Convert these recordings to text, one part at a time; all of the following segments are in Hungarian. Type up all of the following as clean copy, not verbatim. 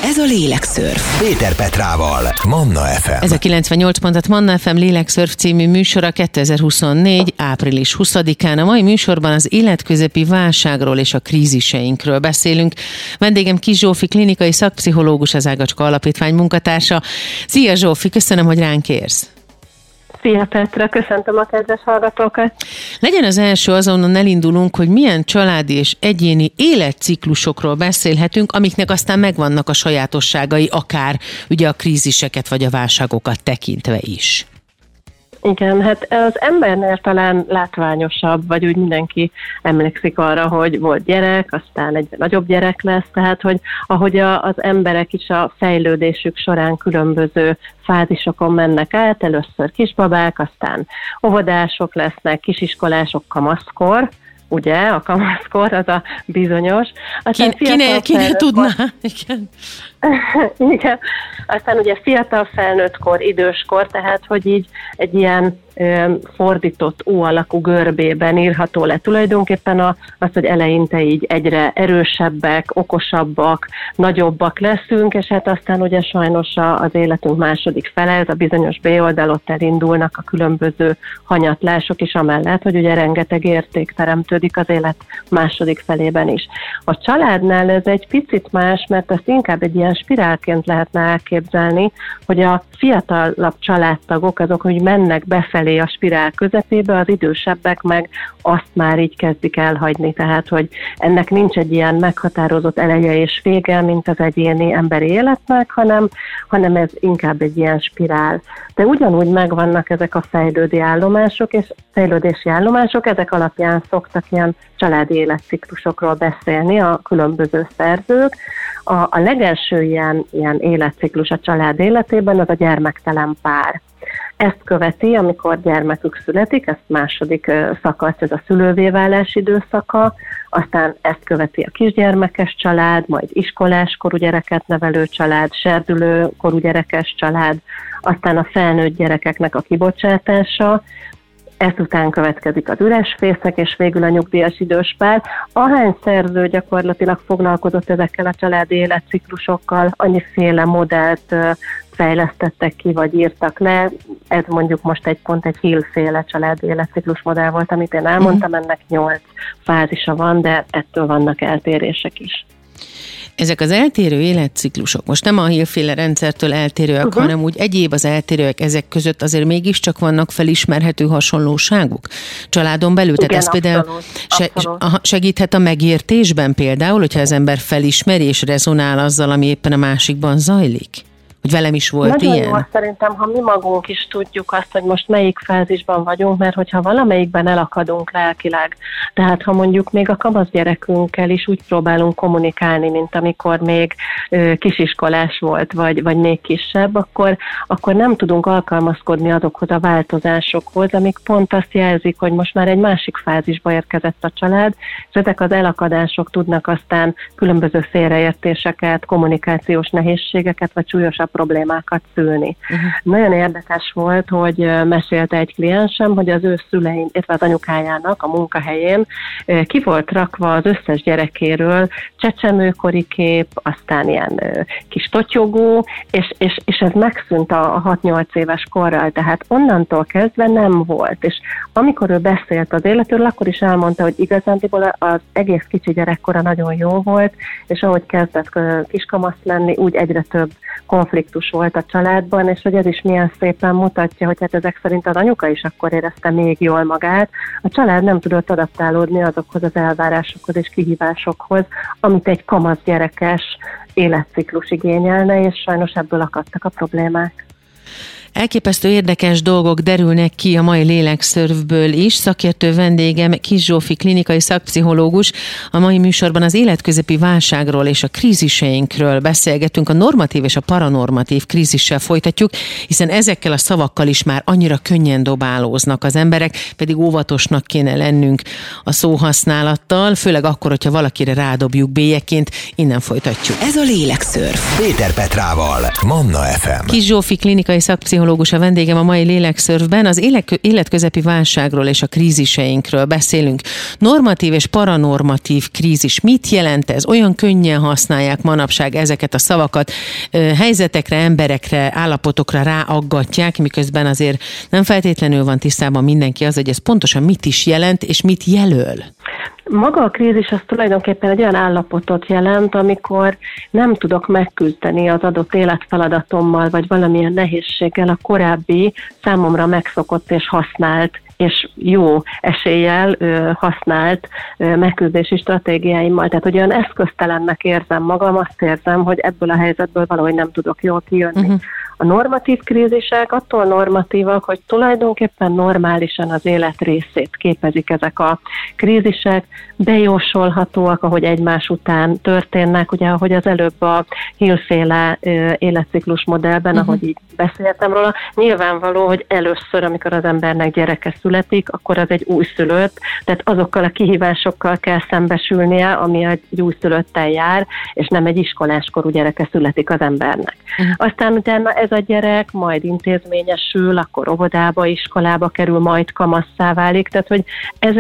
Ez a Lélekszörf. Péter Petrával, Manna FM. Ez a 98 pontot Manna FM Lélekszörf című műsora 2024. április 20-án. A mai műsorban az életközepi válságról és a kríziseinkről beszélünk. Vendégem Kiss Zsófi, klinikai szakpszichológus, az Ágacska Alapítvány munkatársa. Szia Zsófi, köszönöm, hogy ránk érsz. Szia Petra, köszöntöm a kedves hallgatókat. Legyen az első, azonnan elindulunk, hogy milyen családi és egyéni életciklusokról beszélhetünk, amiknek aztán megvannak a sajátosságai, akár ugye a kríziseket vagy a válságokat tekintve is. Igen, hát az embernél talán látványosabb, vagy úgy mindenki emlékszik arra, hogy volt gyerek, aztán egy nagyobb gyerek lesz, tehát hogy ahogy az emberek is a fejlődésük során különböző fázisokon mennek át, először kisbabák, aztán óvodások lesznek, kisiskolások, kamaszkor, ugye, a kamaszkor az a bizonyos. Kinek tudná? Igen. Igen. Aztán ugye fiatal felnőttkor, időskor, tehát hogy így egy ilyen fordított U alakú görbében írható le tulajdonképpen az, hogy eleinte így egyre erősebbek, okosabbak, nagyobbak leszünk, és hát aztán ugye sajnos az életünk második fele, ez a bizonyos B-oldal, ott elindulnak a különböző hanyatlások is, amellett, hogy ugye rengeteg érték teremtődik az élet második felében is. A családnál ez egy picit más, mert ezt inkább egy ilyen spirálként lehetne elképzelni, hogy a fiatalabb családtagok azok, hogy mennek befelé a spirál közepébe, az idősebbek meg azt már így kezdik elhagyni, tehát hogy ennek nincs egy ilyen meghatározott eleje és vége, mint az egyéni emberi életnek, hanem ez inkább egy ilyen spirál. De ugyanúgy megvannak ezek a fejlődési állomások, ezek alapján szoktak ilyen családi életciklusokról beszélni a különböző szerzők. A legelső ilyen életciklus a család életében az a gyermektelen pár. Ezt követi, amikor gyermekük születik, ez második szakasz, ez a szülővé válás időszaka, aztán ezt követi a kisgyermekes család, majd iskoláskorú gyereket nevelő család, serdülőkorú gyerekes család, aztán a felnőtt gyerekeknek a kibocsátása, ezután következik az üres fészek, és végül a nyugdíjas idős pár. Ahány szerző gyakorlatilag foglalkozott ezekkel a családi életciklusokkal, annyiféle modellt fejlesztettek ki, vagy írtak le. Ez mondjuk most egy Hill-féle családi életciklus modell volt, amit én elmondtam, ennek 8 fázisa van, de ettől vannak eltérések is. Ezek az eltérő életciklusok most nem a Hill-féle rendszertől eltérőek, hanem úgy egyéb az eltérőek, ezek között azért mégiscsak vannak felismerhető hasonlóságuk családon belül? Igen, tehát ez például segíthet a megértésben például, hogyha az ember felismeri és rezonál azzal, ami éppen a másikban zajlik? Hogy velem is volt nagyon ilyen? Jó, szerintem, ha mi magunk is tudjuk azt, hogy most melyik fázisban vagyunk, mert hogyha valamelyikben elakadunk lelkileg, tehát ha mondjuk még a kamaszgyerekünkkel is úgy próbálunk kommunikálni, mint amikor még kisiskolás volt, vagy még kisebb, akkor nem tudunk alkalmazkodni azokhoz a változásokhoz, amik pont azt jelzik, hogy most már egy másik fázisba érkezett a család, és ezek az elakadások tudnak aztán különböző félreértéseket, kommunikációs nehézségeket, vagy súlyosabb problémákat szülni. Nagyon érdekes volt, hogy mesélte egy kliensem, hogy az ő szülein, illetve az anyukájának a munkahelyén ki volt rakva az összes gyerekéről csecsemőkori kép, aztán ilyen kis totyogó, és ez megszűnt a 6-8 éves korral, tehát onnantól kezdve nem volt. És amikor ő beszélt az életről, akkor is elmondta, hogy igazándiból az egész kicsi gyerekkora nagyon jó volt, és ahogy kezdett kiskamasz lenni, úgy egyre több konfliktus volt a családban, és hogy ez is milyen szépen mutatja, hogy hát ezek szerint az anyuka is akkor érezte még jól magát. A család nem tudott adaptálódni azokhoz az elvárásokhoz és kihívásokhoz, amit egy kamasz gyerekes életciklus igényelne, és sajnos ebből akadtak a problémák. Elképesztő érdekes dolgok derülnek ki a mai Lélekszörfből is. Szakértő vendégem Kiss Zsófi, klinikai szakpszichológus. A mai műsorban az életközepi válságról és a kríziseinkről beszélgetünk. A normatív és a paranormatív krízissel folytatjuk, hiszen ezekkel a szavakkal is már annyira könnyen dobálóznak az emberek, pedig óvatosnak kéne lennünk a szóhasználattal, főleg akkor, hogyha valakire rádobjuk bélyegként. Innen folytatjuk. Ez a Lélekszörf. Péter Petrával, Manna FM. Kiss Zsófi, klinikai szakpszichológus, szakpszichológus a vendégem a mai Lélekszörfben. Az életközepi válságról és a kríziseinkről beszélünk. Normatív és paranormatív krízis. Mit jelent ez? Olyan könnyen használják manapság ezeket a szavakat, helyzetekre, emberekre, állapotokra ráaggatják, miközben azért nem feltétlenül van tisztában mindenki az, hogy ez pontosan mit is jelent és mit jelöl. Maga a krízis az tulajdonképpen egy olyan állapotot jelent, amikor nem tudok megküzdeni az adott életfeladatommal, vagy valamilyen nehézséggel a korábbi számomra megszokott és használt és jó eséllyel használt megküzdési stratégiáimmal. Tehát, hogy olyan eszköztelennek érzem magam, azt érzem, hogy ebből a helyzetből valahogy nem tudok jól kijönni. A normatív krízisek attól normatívak, hogy tulajdonképpen normálisan az élet részét képezik ezek a krízisek, bejósolhatóak, ahogy egymás után történnek, ugye ahogy az előbb a Hill-féle életciklus modellben, ahogy így beszéltem róla, nyilvánvaló, hogy először, amikor az embernek gyereke születik, akkor az egy újszülött, tehát azokkal a kihívásokkal kell szembesülnie, ami egy újszülöttel jár, és nem egy iskoláskorú gyereke születik az embernek. Aztán utána ez a gyerek majd intézményesül, akkor óvodába, iskolába kerül, majd kamasszá válik, tehát hogy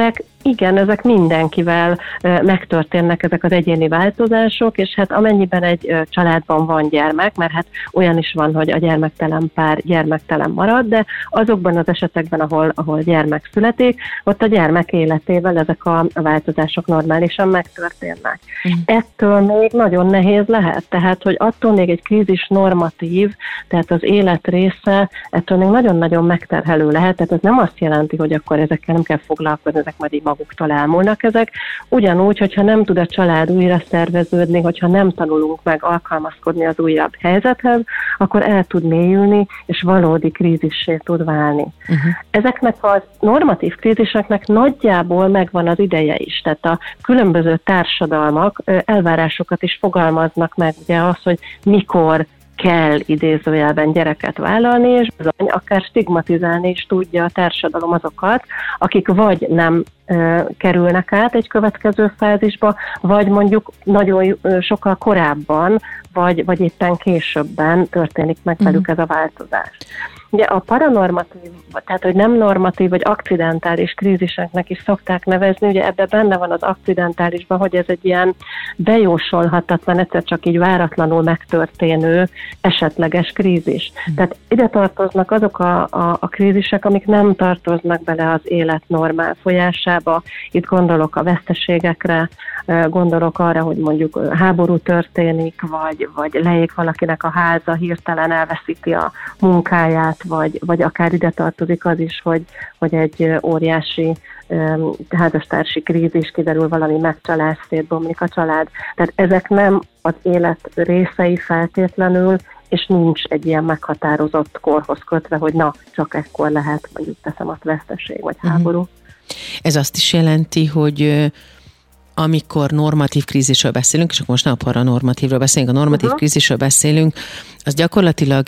ezek mindenkivel megtörténnek ezek az egyéni változások, és hát amennyiben egy családban van gyermek, mert hát olyan is van, hogy a gyermektelen pár gyermektelen marad, de azokban az esetekben, ahol gyermek születik, ott a gyermek életével ezek a változások normálisan megtörténnek. Ettől még nagyon nehéz lehet, tehát hogy attól még egy krízis normatív, tehát az élet része, ettől még nagyon-nagyon megterhelő lehet, tehát ez nem azt jelenti, hogy akkor ezekkel nem kell foglalkozni, ezek majd így maguktól elmúlnak ezek. Ugyanúgy, hogyha nem tud a család újra szerveződni, hogyha nem tanulunk meg alkalmazkodni az újabb helyzethez, akkor el tud mélyülni, és valódi krízissé tud válni. Ezeknek a normatív kríziseknek nagyjából megvan az ideje is, tehát a különböző társadalmak elvárásokat is fogalmaznak meg, ugye az, hogy mikor kell idézőjelben gyereket vállalni, és bizony akár stigmatizálni is tudja a társadalom azokat, akik vagy nem kerülnek át egy következő fázisba, vagy mondjuk nagyon sokkal korábban, vagy éppen későbben történik meg velük ez a változás. Ugye a paranormatív, tehát hogy nem normatív, vagy akcidentális kríziseknek is szokták nevezni, ugye ebben benne van az akcidentálisban, hogy ez egy ilyen bejósolhatatlan, egyszer csak így váratlanul megtörténő esetleges krízis. Tehát ide tartoznak azok a krízisek, amik nem tartoznak bele az élet normál folyásába. Itt gondolok a veszteségekre, gondolok arra, hogy mondjuk háború történik, vagy leég valakinek a háza, hirtelen elveszíti a munkáját, vagy akár ide tartozik az is, hogy egy óriási házastársi krízis, kiderül valami megcsalás, szétbomlik a család. Tehát ezek nem az élet részei feltétlenül, és nincs egy ilyen meghatározott korhoz kötve, hogy na, csak ekkor lehet, mondjuk teszem azt veszteség, vagy háború. Ez azt is jelenti, hogy amikor normatív krízisről beszélünk, és akkor most nem a paranormatívről beszélünk, a normatív krízisről beszélünk, az gyakorlatilag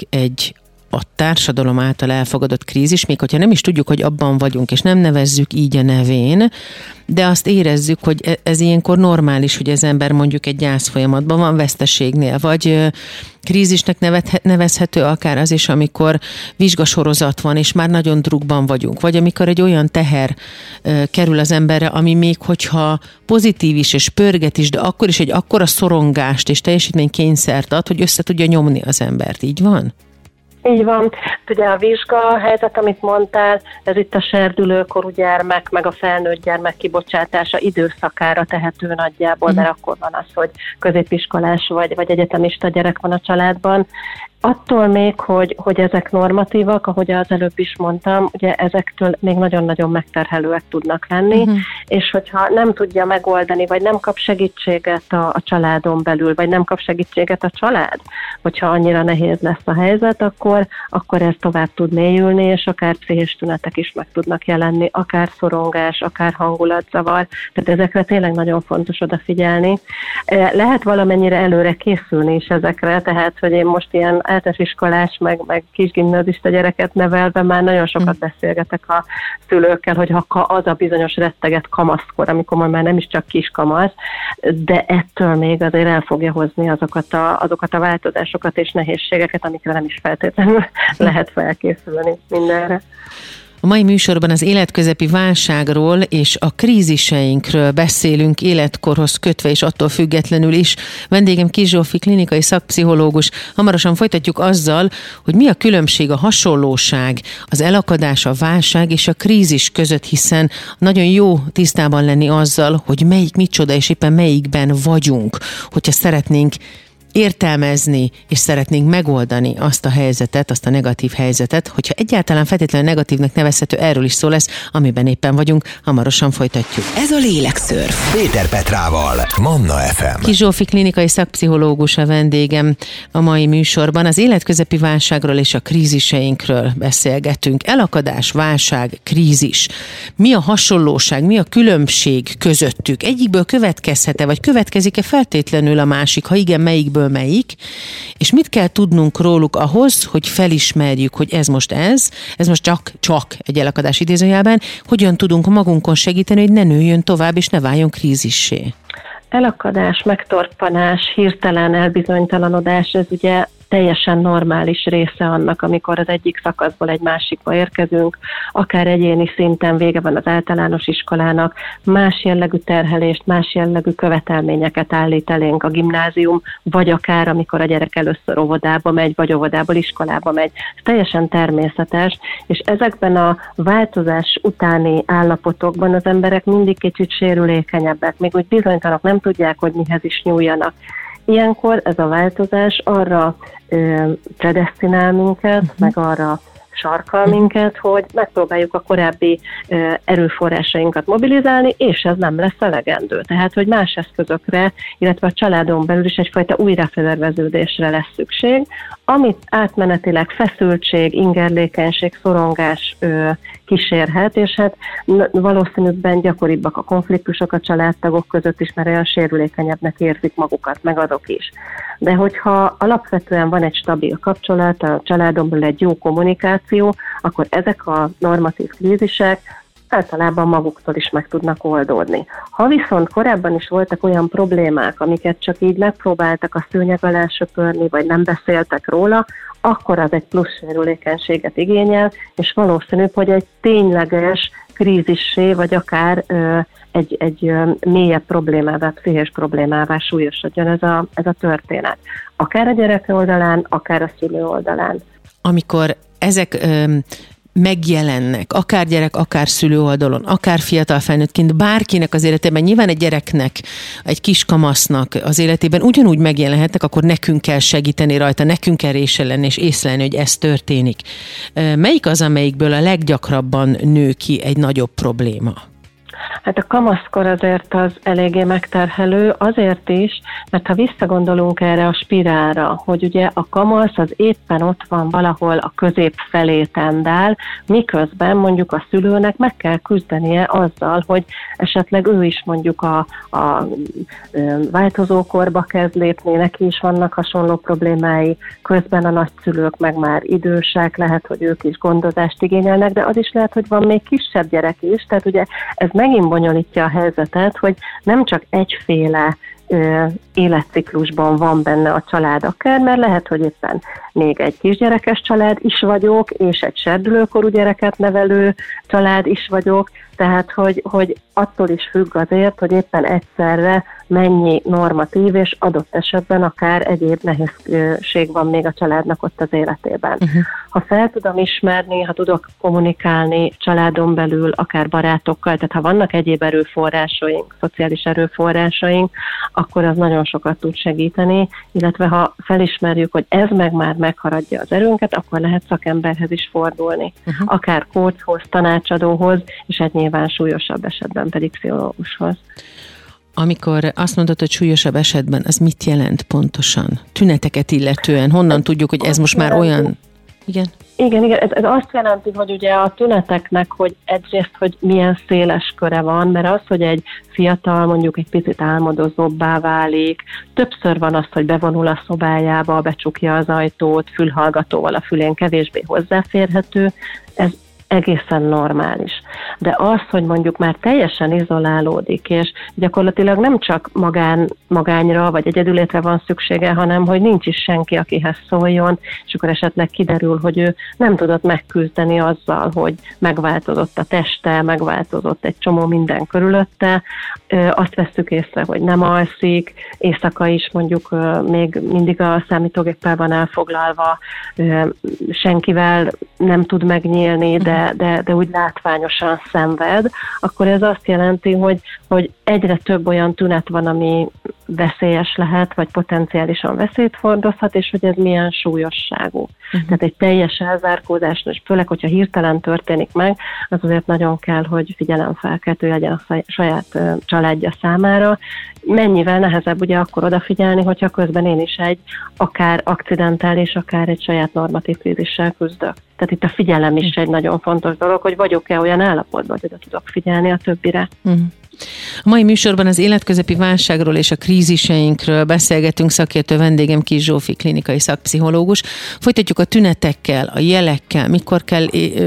a társadalom által elfogadott krízis, még hogyha nem is tudjuk, hogy abban vagyunk, és nem nevezzük így a nevén, de azt érezzük, hogy ez ilyenkor normális, hogy az ember mondjuk egy gyászfolyamatban van, veszteségnél, vagy krízisnek nevezhető akár az is, amikor vizsgasorozat van, és már nagyon drukban vagyunk, vagy amikor egy olyan teher kerül az emberre, ami még hogyha pozitív is, és pörget is, de akkor is egy akkora szorongást és teljesítménykényszert ad, hogy össze tudja nyomni az embert. Így van? Így van. Ugye a vizsga helyzet, amit mondtál, ez itt a serdülőkorú gyermek, meg a felnőtt gyermek kibocsátása időszakára tehető nagyjából, mert akkor van az, hogy középiskolás vagy egyetemista gyerek van a családban. Attól még, hogy ezek normatívak, ahogy az előbb is mondtam, ugye ezektől még nagyon-nagyon megterhelőek tudnak lenni, és hogyha nem tudja megoldani, vagy nem kap segítséget a családon belül, vagy nem kap segítséget a család, hogyha annyira nehéz lesz a helyzet, akkor ez tovább tud mélyülni, és akár pszichés tünetek is meg tudnak jelenni, akár szorongás, akár hangulatzavar, tehát ezekre tényleg nagyon fontos odafigyelni. Lehet valamennyire előre készülni is ezekre, tehát hogy én most ilyen általános iskolás, meg kisgimnazista gyereket nevelve már nagyon sokat beszélgetek a szülőkkel, hogy ha az a bizonyos retteget kamaszkor, amikor már nem is csak kiskamasz, de ettől még azért el fogja hozni azokat a változásokat és nehézségeket, amikre nem is feltétlenül nem lehet felkészülni mindenre. A mai műsorban az életközepi válságról és a kríziseinkről beszélünk, életkorhoz kötve és attól függetlenül is. Vendégem Kiss Zsófi, klinikai szakpszichológus. Hamarosan folytatjuk azzal, hogy mi a különbség, a hasonlóság, az elakadás, a válság és a krízis között, hiszen nagyon jó tisztában lenni azzal, hogy melyik micsoda és éppen melyikben vagyunk, hogyha szeretnénk értelmezni, és szeretnénk megoldani azt a helyzetet, azt a negatív helyzetet, hogyha egyáltalán feltétlenül negatívnak nevezhető, erről is szó lesz, amiben éppen vagyunk, hamarosan folytatjuk. Ez a Lélekszörf. Péter Petrával, Manna FM. Kiss Zsófi, klinikai szakpszichológus a vendégem a mai műsorban. Az életközepi válságról és a kríziseinkről beszélgetünk. Elakadás, válság, krízis. Mi a hasonlóság, mi a különbség közöttük? Egyikből következhet-e, vagy következik-e feltétlenül a másik? Ha igen, melyikből melyik, és mit kell tudnunk róluk ahhoz, hogy felismerjük, hogy ez most csak egy elakadás idézőjelben, hogyan tudunk magunkon segíteni, hogy ne nőjön tovább, és ne váljon krízissé. Elakadás, megtorpanás, hirtelen elbizonytalanodás, ez ugye teljesen normális része annak, amikor az egyik szakaszból egy másikba érkezünk, akár egyéni szinten vége van az általános iskolának, más jellegű terhelést, más jellegű követelményeket állít elénk a gimnázium, vagy akár amikor a gyerek először óvodába megy, vagy óvodából iskolába megy. Ez teljesen természetes, és ezekben a változás utáni állapotokban az emberek mindig kicsit sérülékenyebbek, még úgy bizonytalanok, nem tudják, hogy mihez is nyúljanak. Ilyenkor ez a változás arra predesztinál minket, meg arra sarkal minket, hogy megpróbáljuk a korábbi erőforrásainkat mobilizálni, és ez nem lesz elegendő. Tehát, hogy más eszközökre, illetve a családon belül is egyfajta újrafelerveződésre lesz szükség, amit átmenetileg feszültség, ingerlékenység, szorongás kísérhet, és hát valószínűbben gyakoribbak a konfliktusok a családtagok között is, mert olyan sérülékenyebbnek érzik magukat, meg azok is. De hogyha alapvetően van egy stabil kapcsolat, a családon belül egy jó kommunikáció, akkor ezek a normatív krízisek általában maguktól is meg tudnak oldódni. Ha viszont korábban is voltak olyan problémák, amiket csak így megpróbáltak a szőnyeg alá söpörni, vagy nem beszéltek róla, akkor az egy plusz sérülékenységet igényel, és valószínűbb, hogy egy tényleges krízissé, vagy akár egy mélyebb problémává, pszichés problémává súlyosodjon ez a történet. Akár a gyerek oldalán, akár a szülő oldalán. Amikor ezek megjelennek, akár gyerek, akár szülő oldalon, akár fiatal felnőttként, bárkinek az életében, nyilván egy gyereknek, egy kiskamasznak az életében ugyanúgy megjelenhetnek, akkor nekünk kell segíteni rajta, nekünk kell résen lenni és észlelni, hogy ez történik. Melyik az, amelyikből a leggyakrabban nő ki egy nagyobb probléma? Hát a kamaszkor azért az eléggé megterhelő, azért is, mert ha visszagondolunk erre a spirálra, hogy ugye a kamasz az éppen ott van valahol a közép felé tendál, miközben mondjuk a szülőnek meg kell küzdenie azzal, hogy esetleg ő is mondjuk a változókorba kezd lépni, neki is vannak hasonló problémái, közben a nagyszülők meg már idősek, lehet, hogy ők is gondozást igényelnek, de az is lehet, hogy van még kisebb gyerek is, tehát ugye ez megint bonyolítja a helyzetet, hogy nem csak egyféle életciklusban van benne a család akár, mert lehet, hogy éppen még egy kisgyerekes család is vagyok, és egy serdülőkorú gyereket nevelő család is vagyok, tehát hogy attól is függ azért, hogy éppen egyszerre mennyi normatív, és adott esetben akár egyéb nehézség van még a családnak ott az életében. Ha fel tudom ismerni, ha tudok kommunikálni családon belül, akár barátokkal, tehát ha vannak egyéb erőforrásaink, szociális erőforrásaink, akkor az nagyon sokat tud segíteni, illetve ha felismerjük, hogy ez meg már megharadja az erőnket, akkor lehet szakemberhez is fordulni. Akár coachhoz, tanácsadóhoz, és hát nyilván súlyosabb esetben pedig pszichológushoz. Amikor azt mondod, hogy súlyosabb esetben, az mit jelent pontosan? Tüneteket illetően, honnan tudjuk, hogy ez most már olyan... Igen? Igen, ez azt jelenti, hogy ugye a tüneteknek, hogy egyrészt, hogy milyen széles köre van, mert az, hogy egy fiatal mondjuk egy picit álmodozóbbá válik, többször van az, hogy bevonul a szobájába, becsukja az ajtót, fülhallgatóval a fülén kevésbé hozzáférhető, ez egészen normális. De az, hogy mondjuk már teljesen izolálódik, és gyakorlatilag nem csak magányra vagy egyedülétre van szüksége, hanem hogy nincs is senki, akihez szóljon, és akkor esetleg kiderül, hogy ő nem tudott megküzdeni azzal, hogy megváltozott a teste, megváltozott egy csomó minden körülötte, azt vesszük észre, hogy nem alszik, éjszaka is mondjuk még mindig a számítógéppel van elfoglalva, senkivel nem tud megnyílni, de úgy látványosan szenved, akkor ez azt jelenti, hogy egyre több olyan tünet van, ami veszélyes lehet, vagy potenciálisan veszélyt hordozhat, és hogy ez milyen súlyosságú. Tehát egy teljes elzárkózás, és főleg, hogyha hirtelen történik meg, az azért nagyon kell, hogy figyelemfelkeltő legyen a saját családja számára. Mennyivel nehezebb ugye akkor odafigyelni, hogyha közben én is egy akár akcidentális, akár egy saját normatív krízissel küzdök. Tehát itt a figyelem is egy nagyon fontos dolog, hogy vagyok-e olyan állapotban, hogy oda tudok figyelni a többire. A mai műsorban az életközepi válságról és a kríziseinkről beszélgetünk, szakértő vendégem Kiss Zsófi, klinikai szakpszichológus. Folytatjuk a tünnetekkel, a jelekkel, mikor kell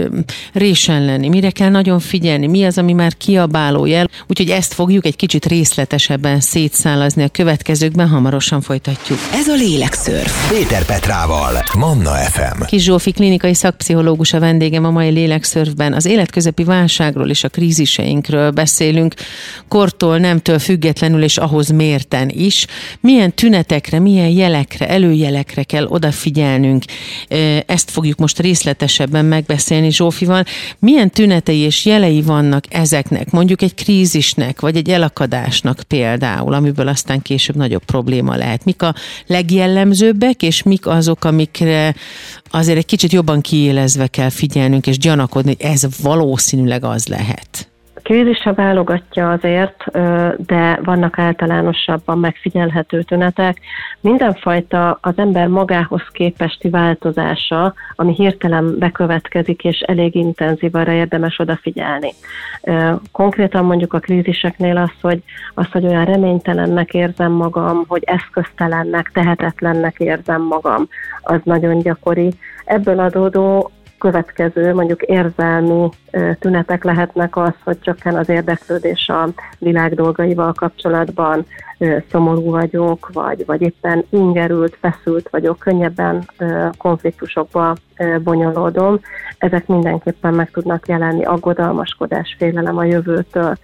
résen lenni, mire kell nagyon figyelni, mi az, ami már kiabáló jel. Úgyhogy ezt fogjuk egy kicsit részletesebben szétszálazni a következőkben, hamarosan folytatjuk. Ez a Lélekszörf Péter Petrával, Manna FM. Kiss Zsófi, klinikai szakpszichológus a vendégem a mai Lélekszörfben. Az életközepi válságról és a kríziseinkről beszélünk, kortól, nemtől függetlenül és ahhoz mérten is. Milyen tünetekre, milyen jelekre, előjelekre kell odafigyelnünk. Ezt fogjuk most részletesebben megbeszélni Zsófival. Milyen tünetei és jelei vannak ezeknek, mondjuk egy krízisnek, vagy egy elakadásnak például, amiből aztán később nagyobb probléma lehet. Mik a legjellemzőbbek, és mik azok, amikre azért egy kicsit jobban kiélezve kell figyelnünk, és gyanakodni, hogy ez valószínűleg az lehet. Krízise válogatja azért, de vannak általánosabban megfigyelhető tünetek. Mindenfajta az ember magához képesti változása, ami hirtelen bekövetkezik, és elég intenzív, arra érdemes odafigyelni. Konkrétan mondjuk a kríziseknél az, hogy olyan reménytelennek érzem magam, hogy eszköztelennek, tehetetlennek érzem magam, az nagyon gyakori. Ebből adódó következő, mondjuk érzelmi tünetek lehetnek az, hogy csökken az érdeklődés a világ dolgaival kapcsolatban, szomorú vagyok, vagy éppen ingerült, feszült vagyok, könnyebben konfliktusokba bonyolódom. Ezek mindenképpen meg tudnak jelenni, aggodalmaskodás, félelem a jövőtől.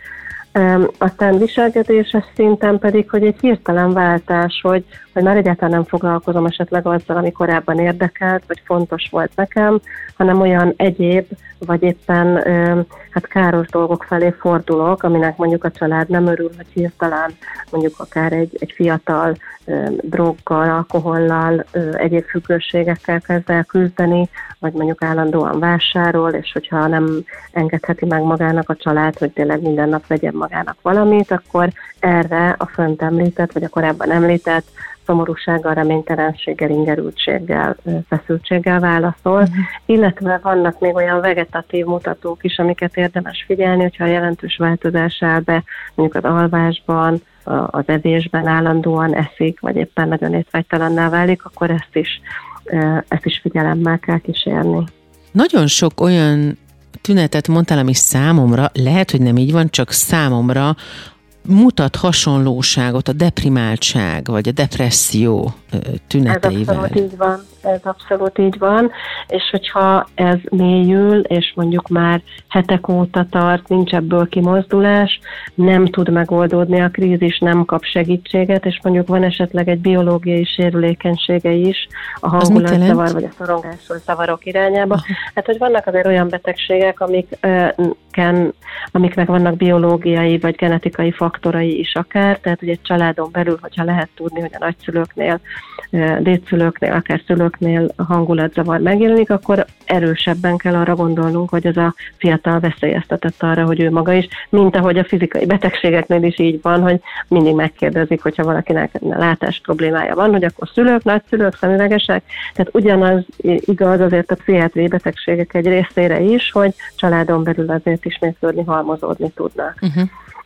Aztán viselkedéses szinten pedig, hogy egy hirtelen váltás, hogy már egyáltalán nem foglalkozom esetleg azzal, ami korábban érdekelt, vagy fontos volt nekem, hanem olyan egyéb, vagy éppen káros dolgok felé fordulok, aminek mondjuk a család nem örül, hogy hirtelen mondjuk akár egy fiatal droggal, alkohollal, egyéb függőségekkel kezd el küzdeni, vagy mondjuk állandóan vásárol, és hogyha nem engedheti meg magának a család, hogy tényleg minden nap vegyen magának valamit, akkor erre a fönt említett, vagy a korábban említett szomorúsággal, reménytelenséggel, ingerültséggel, feszültséggel válaszol, illetve vannak még olyan vegetatív mutatók is, amiket érdemes figyelni, hogyha jelentős változás áll be, mondjuk az alvásban, az evésben állandóan eszik, vagy éppen nagyon étvágytalanná válik, akkor ezt is figyelemmel kell kísérni. Nagyon sok olyan tünetet mondtál, ami számomra, lehet, hogy nem így van, csak számomra mutat hasonlóságot a deprimáltság, vagy a depresszió tüneteivel. Ez abszolút így van, és hogyha ez mélyül, és mondjuk már hetek óta tart, nincs ebből kimozdulás, nem tud megoldódni a krízis, nem kap segítséget, és mondjuk van esetleg egy biológiai sérülékenysége is a hangulatzavar, vagy a szorongásos zavarok irányába. Hát, hogy vannak azért olyan betegségek, amiknek vannak biológiai vagy genetikai faktorai is akár, tehát ugye egy családon belül, hogyha lehet tudni, hogy a nagyszülőknél, dédszülőknél, akár szülőknél a hangulatzavar megjelenik, akkor erősebben kell arra gondolnunk, hogy az a fiatal veszélyeztetett arra, hogy ő maga is, mint ahogy a fizikai betegségeknél is így van, hogy mindig megkérdezik, hogyha valakinek látás problémája van, hogy akkor szülők, nagyszülők, szemüvegesek, tehát ugyanaz igaz azért a pszichiátriai betegségek egy részére is, hogy családon belül azért ismétlődni, halmozódni tudnak.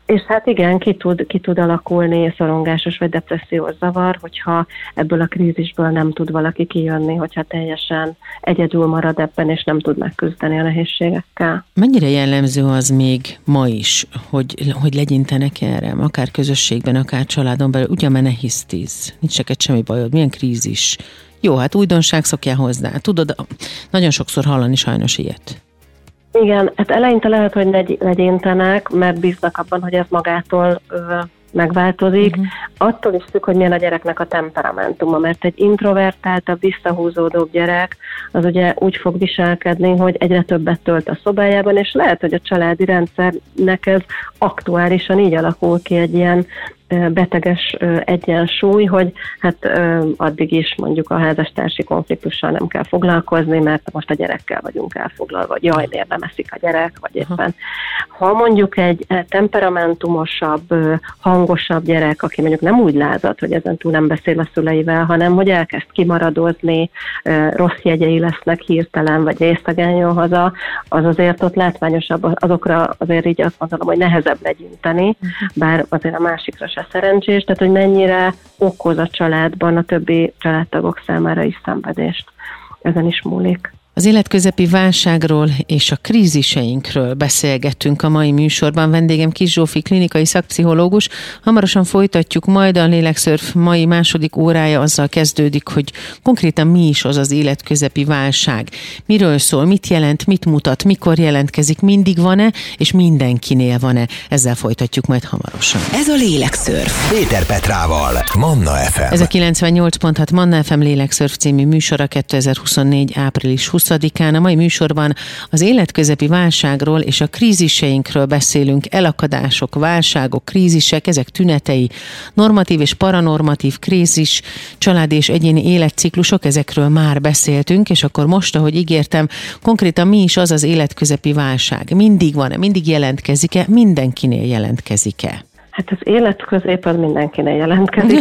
És hát igen, ki tud alakulni szorongásos vagy depressziós zavar, hogyha ebből a krízisből nem tud valaki kijönni, hogyha teljesen egyedül marad ebben, és nem tud megküzdeni a nehézségekkel. Mennyire jellemző az még ma is, hogy legyintenek erre, akár közösségben, akár családon belül, ugye már nehéz tíz, nincs neked semmi bajod, milyen krízis. Jó, hát újdonság szokjál hozzá. Tudod, nagyon sokszor hallani sajnos ilyet. Igen, hát eleinte lehet, hogy legyintenek, mert bíznak abban, hogy ez magától megváltozik. Attól is függ, hogy milyen a gyereknek a temperamentuma, mert egy introvertáltabb, visszahúzódóbb gyerek az ugye úgy fog viselkedni, hogy egyre többet tölt a szobájában, és lehet, hogy a családi rendszernek ez aktuálisan így alakul ki egy ilyen beteges egyensúly, hogy hát addig is mondjuk a házastársi konfliktussal nem kell foglalkozni, mert most a gyerekkel vagyunk elfoglalva, vagy jaj, miért nem eszik a gyerek, vagy éppen. Ha mondjuk egy temperamentumosabb, hangosabb gyerek, aki mondjuk nem úgy lázad, hogy ezentúl nem beszél a szüleivel, hanem hogy elkezd kimaradozni, rossz jegyei lesznek hirtelen, vagy részegen jön haza, az azért ott látványosabb, azokra azért így azt mondom, hogy nehezebb legyinteni, bár azért a másikra se szerencsés, tehát hogy mennyire okoz a családban a többi családtagok számára is szenvedést. Ezen is múlik. Az életközepi válságról és a kríziseinkről beszélgettünk a mai műsorban. Vendégem Kiss Zsófi, klinikai szakpszichológus. Hamarosan folytatjuk, majd a Lélekszörf mai második órája azzal kezdődik, hogy konkrétan mi is az életközepi válság. Miről szól, mit jelent, mit mutat, mikor jelentkezik, mindig van-e, és mindenkinél van-e. Ezzel folytatjuk majd hamarosan. Ez a Lélekszörf. Péter Petrával, Manna FM. Ez a 98.6 Manna FM Lélekszörf című műsora 2024. április 20-án. A mai műsorban az életközepi válságról és a kríziseinkről beszélünk. Elakadások, válságok, krízisek, ezek tünetei, normatív és paranormatív krízis, családi és egyéni életciklusok, ezekről már beszéltünk, és akkor most, ahogy ígértem, konkrétan mi is az életközepi válság? Mindig van-e, mindig jelentkezik-e, mindenkinél jelentkezik-e? Hát az életközép az mindenkinek jelentkezik.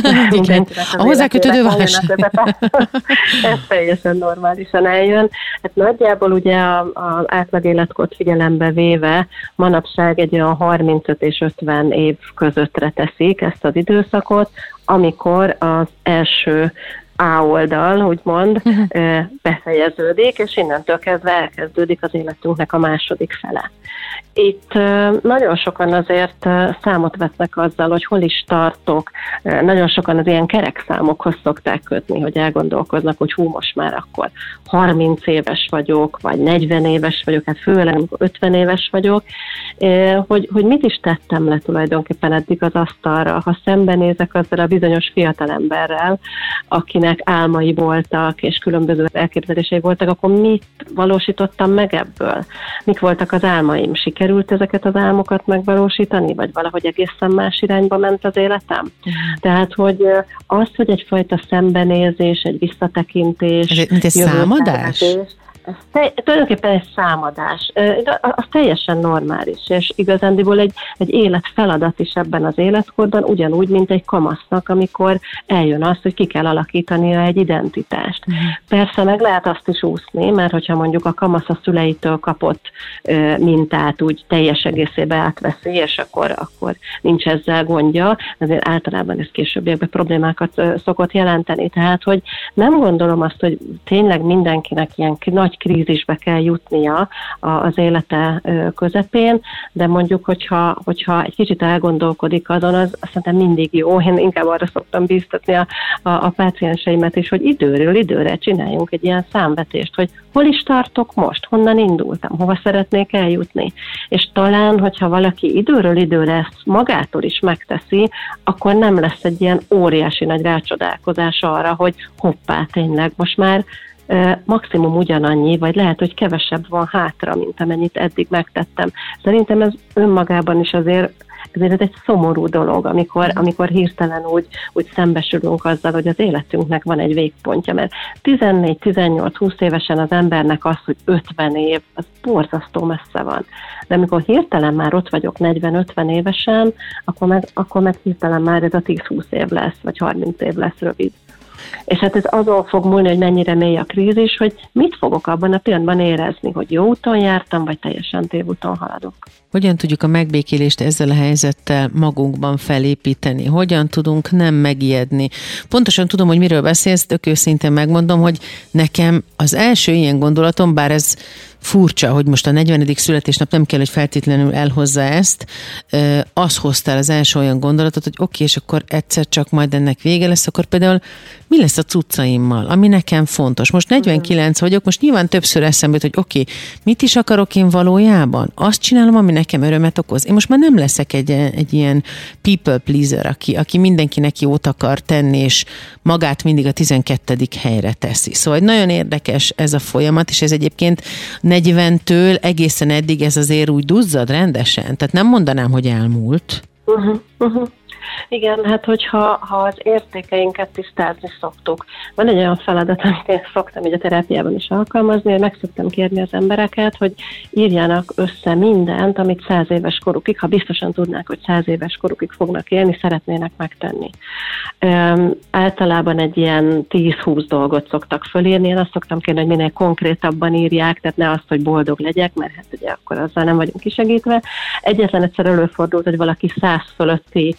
A hozzákötődő válság. Ez teljesen normálisan eljön. Hát nagyjából ugye az átlag életkort figyelembe véve manapság egy olyan 35 és 50 év közöttre teszik ezt az időszakot, amikor az első A oldal, úgymond, befejeződik, és innentől kezdve elkezdődik az életünknek a második fele. Itt nagyon sokan azért számot vesznek azzal, hogy hol is tartok. Nagyon sokan az ilyen kerek számokhoz szokták kötni, hogy elgondolkoznak, hogy most már akkor 30 éves vagyok, vagy 40 éves vagyok, hát főleg amikor 50 éves vagyok, hogy mit is tettem le tulajdonképpen eddig az asztalra. Ha szembenézek azzal a bizonyos fiatalemberrel, akinek álmai voltak, és különböző elképzelései voltak, akkor mit valósítottam meg ebből? Mik voltak az álmaim? Sikerült ezeket az álmokat megvalósítani, vagy valahogy egészen más irányba ment az életem? Tehát, hogy az, hogy egyfajta szembenézés, egy visszatekintés... Ez mint egy számadás? Ez tulajdonképpen egy számadás. Az teljesen normális, és igazándiból egy életfeladat is ebben az életkorban, ugyanúgy, mint egy kamasznak, amikor eljön az, hogy ki kell alakítania egy identitást. Persze meg lehet azt is úszni, mert hogyha mondjuk a kamasz a szüleitől kapott mintát úgy teljes egészébe átveszi, és akkor nincs ezzel gondja, azért általában ez későbbiekben problémákat szokott jelenteni. Tehát, hogy nem gondolom azt, hogy tényleg mindenkinek ilyen nagy krízisbe kell jutnia az élete közepén, de mondjuk, hogyha egy kicsit elgondolkodik azon, az szerintem mindig jó. Én inkább arra szoktam bíztatni a pácienseimet is, hogy időről időre csináljunk egy ilyen számvetést, hogy hol is tartok most, honnan indultam, hova szeretnék eljutni. És talán, hogyha valaki időről időre ezt magától is megteszi, akkor nem lesz egy ilyen óriási nagy rácsodálkozás arra, hogy hoppá, tényleg most már maximum ugyanannyi, vagy lehet, hogy kevesebb van hátra, mint amennyit eddig megtettem. Szerintem ez önmagában is azért egy szomorú dolog, amikor hirtelen úgy szembesülünk azzal, hogy az életünknek van egy végpontja, mert 14-18-20 évesen az embernek az, hogy 50 év, az borzasztó messze van. De amikor hirtelen már ott vagyok 40-50 évesen, akkor meg hirtelen már ez a 10-20 év lesz, vagy 30 év lesz rövid. És hát ez azon fog múlni, hogy mennyire mély a krízis, hogy mit fogok abban a pillanatban érezni, hogy jó úton jártam, vagy teljesen tévúton haladok. Hogyan tudjuk a megbékélést ezzel a helyzettel magunkban felépíteni? Hogyan tudunk nem megijedni? Pontosan tudom, hogy miről beszélsz, tök őszintén megmondom, hogy nekem az első ilyen gondolatom, bár ez furcsa, hogy most a 40. születésnap nem kell, hogy feltétlenül elhozza ezt, az hoztál az első olyan gondolatot, hogy oké, és akkor egyszer csak majd ennek vége lesz, akkor például mi lesz a cuccaimmal, ami nekem fontos. Most 49 vagyok, most nyilván többször eszembe jut, hogy oké, mit is akarok én valójában? Azt csinálom, ami nekem örömet okoz. Én most már nem leszek egy ilyen people pleaser, aki mindenkinek jót akar tenni, és magát mindig a 12. helyre teszi. Szóval nagyon érdekes ez a folyamat, és ez egyébként 40-től egészen eddig ez azért úgy duzzad rendesen. Tehát nem mondanám, hogy elmúlt. Igen, hát hogyha az értékeinket tisztázni szoktuk. Van egy olyan feladat, amit én szoktam így a terápiában is alkalmazni, hogy meg szoktam kérni az embereket, hogy írjanak össze mindent, amit 100 éves korukig, ha biztosan tudnák, hogy 100 éves korukig fognak élni, szeretnének megtenni. Általában egy ilyen 10-20 dolgot szoktak fölírni, én azt szoktam kérni, hogy minél konkrétabban írják, tehát ne azt, hogy boldog legyek, mert hát ugye akkor azzal nem vagyunk kisegítve. Egyetlen egyszer előfordult, hogy valaki 100 fölötti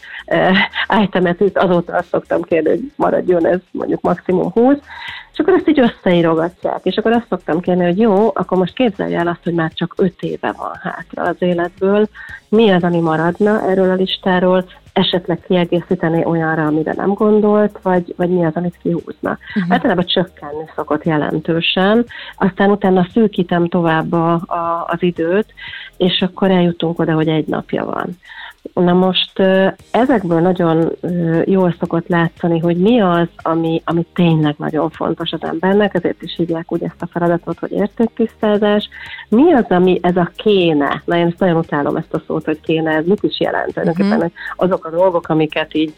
itemet írt, azóta azt szoktam kérni, hogy maradjon ez mondjuk maximum 20, és akkor ezt így összeírogatják, és akkor azt szoktam kérni, hogy jó, akkor most képzelj el azt, hogy már csak 5 éve van hátra az életből, mi az, ami maradna erről a listáról, esetleg kiegészíteni olyanra, amire nem gondolt, vagy mi az, amit kihúzna. Általában csökkenni szokott jelentősen, aztán utána szűkítem tovább az időt, és akkor eljutunk oda, hogy 1 napja van. Na most ezekből nagyon jól szokott látszani, hogy mi az, ami tényleg nagyon fontos az embernek, ezért is hívják úgy ezt a feladatot, hogy értéktisztázás. Mi az, ami ez a kéne? Na én ezt nagyon utálom ezt a szót, hogy kéne, ez mit is jelent? Hogy azok a dolgok, amiket így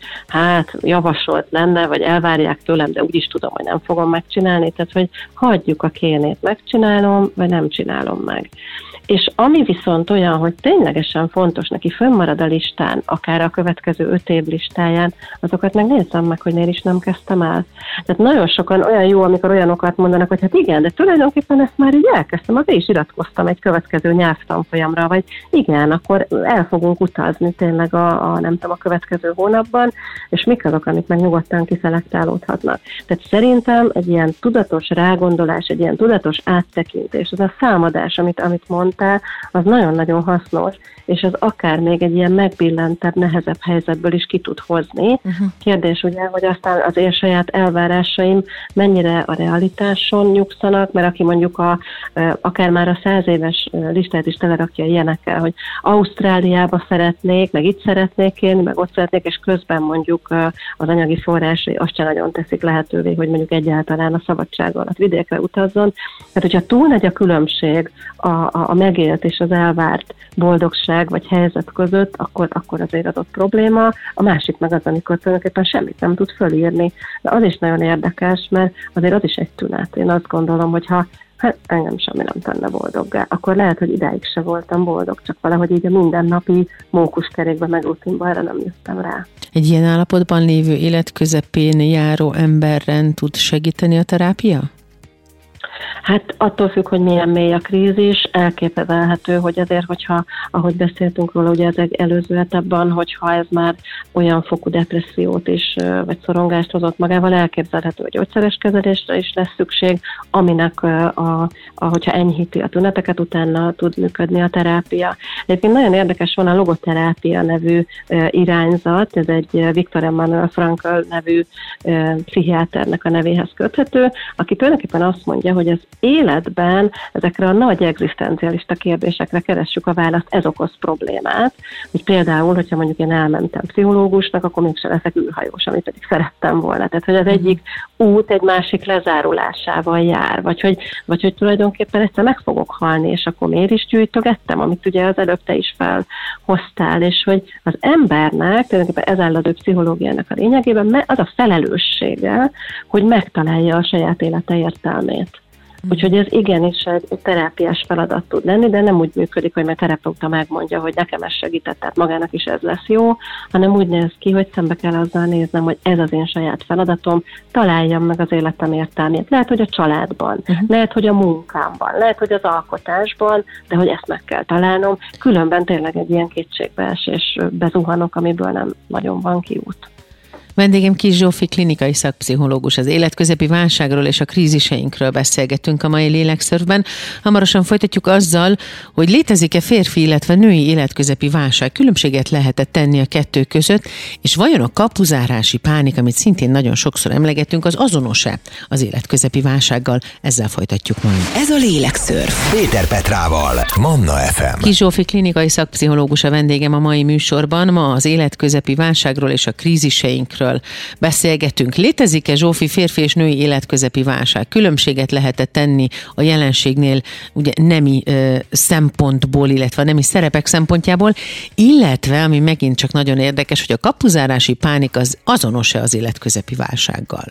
javasolt lenne, vagy elvárják tőlem, de úgyis tudom, hogy nem fogom megcsinálni, tehát hogy hagyjuk a kénét, megcsinálom, vagy nem csinálom meg. És ami viszont olyan, hogy ténylegesen fontos neki, fönnmarad a listán, akár a következő 5 év listáján, azokat meg nézzem meg, hogy miért is nem kezdtem el. Tehát nagyon sokan olyan jó, amikor olyanokat mondanak, hogy hát igen, de tulajdonképpen ezt már így elkezdtem, azért is iratkoztam egy következő nyelvtanfolyamra, vagy igen, akkor el fogunk utazni tényleg nem tudom, a következő hónapban, és mik azok, amik meg nyugodtan kiszelektálódhatnak. Tehát szerintem egy ilyen tudatos rágondolás, egy ilyen tudatos áttekintés, az a számadás, amit mondtál, az nagyon-nagyon hasznos, és az akár még egy ilyen megbillentebb, nehezebb helyzetből is ki tud hozni. Kérdés ugye, hogy aztán az én saját elvárásaim mennyire a realitáson nyugszanak, mert aki mondjuk akár már a 100 éves listát is telerakja ilyenekkel, hogy Ausztráliába szeretnék, meg itt szeretnék élni, meg ott szeretnék, és közben mondjuk az anyagi forrásai azt sem nagyon teszik lehetővé, hogy mondjuk egyáltalán a szabadság alatt vidékre utazzon. Tehát, hogyha túl nagy a különbség a megélt és az elvárt boldogság vagy helyzet között, akkor azért adott probléma. A másik meg az, amikor tulajdonképpen semmit nem tud fölírni. De az is nagyon érdekes, mert azért az is egy tünet. Én azt gondolom, hogy ha engem semmi nem tenne boldoggá, akkor lehet, hogy idáig se voltam boldog, csak valahogy így a mindennapi mókuskerékbe meg rutinba erre nem jöttem rá. Egy ilyen állapotban lévő életközepén járó emberren tud segíteni a terápia? Hát attól függ, hogy milyen mély a krízis, elképzelhető, hogy azért, hogyha, ahogy beszéltünk róla ugye az előző etapban, hogyha ez már olyan fokú depressziót is, vagy szorongást hozott magával, elképzelhető, hogy gyógyszeres kezelésre is lesz szükség, aminek, hogyha enyhíti a tüneteket, utána tud működni a terápia. Egyébként nagyon érdekes, van a logoterápia nevű irányzat, ez egy Viktor Emmanuel Frankl nevű pszichiáternek a nevéhez köthető, aki tulajdonképpen azt mondja, hogy az életben ezekre a nagy egzisztencialista kérdésekre keressük a választ, ez okoz problémát, hogy például, hogyha mondjuk én elmentem pszichológusnak, akkor mégsem leszek űrhajós, amit pedig szerettem volna. Tehát, hogy az egyik út egy másik lezárulásával jár, vagy hogy tulajdonképpen egyszer meg fogok halni, és akkor miért is gyűjtögettem, amit ugye az előbb te is felhoztál, és hogy az embernek, tulajdonképpen ez áll az ő pszichológiának a lényegében, az a felelőssége, hogy megtalálja a saját élete értelmét. Úgyhogy ez igenis egy terápiás feladat tud lenni, de nem úgy működik, hogy mert terapeuta megmondja, hogy nekem ez segített, tehát magának is ez lesz jó, hanem úgy néz ki, hogy szembe kell azzal néznem, hogy ez az én saját feladatom, találjam meg az életem értelmét. Lehet, hogy a családban, lehet, hogy a munkámban, lehet, hogy az alkotásban, de hogy ezt meg kell találnom, különben tényleg egy ilyen kétségbeesés bezuhanok, amiből nem nagyon van kiút. Vendégem Kiss Zsófi klinikai szakpszichológus, az életközepi válságról és a kríziseinkről beszélgetünk a mai Lélekszörfben. Hamarosan folytatjuk azzal, hogy létezik-e férfi, illetve női életközepi válság, különbséget lehet tenni a kettő között, és vajon a kapuzárási pánik, amit szintén nagyon sokszor emlegetünk, az azonos-e az életközepi válsággal? Ezzel folytatjuk majd. Ez a Lélekszörf Péter Petrával, Manna FM. Kiss Zsófi klinikai szakpszichológus a vendégem a mai műsorban. Ma az életközepi válságról és a kríziseinkről beszélgetünk. Létezik-e, Zsófi, férfi és női életközepi válság? Különbséget lehet tenni a jelenségnél ugye nemi szempontból, illetve a nemi szerepek szempontjából, illetve, ami megint csak nagyon érdekes, hogy a kapuzárási pánik az azonos-e az életközepi válsággal?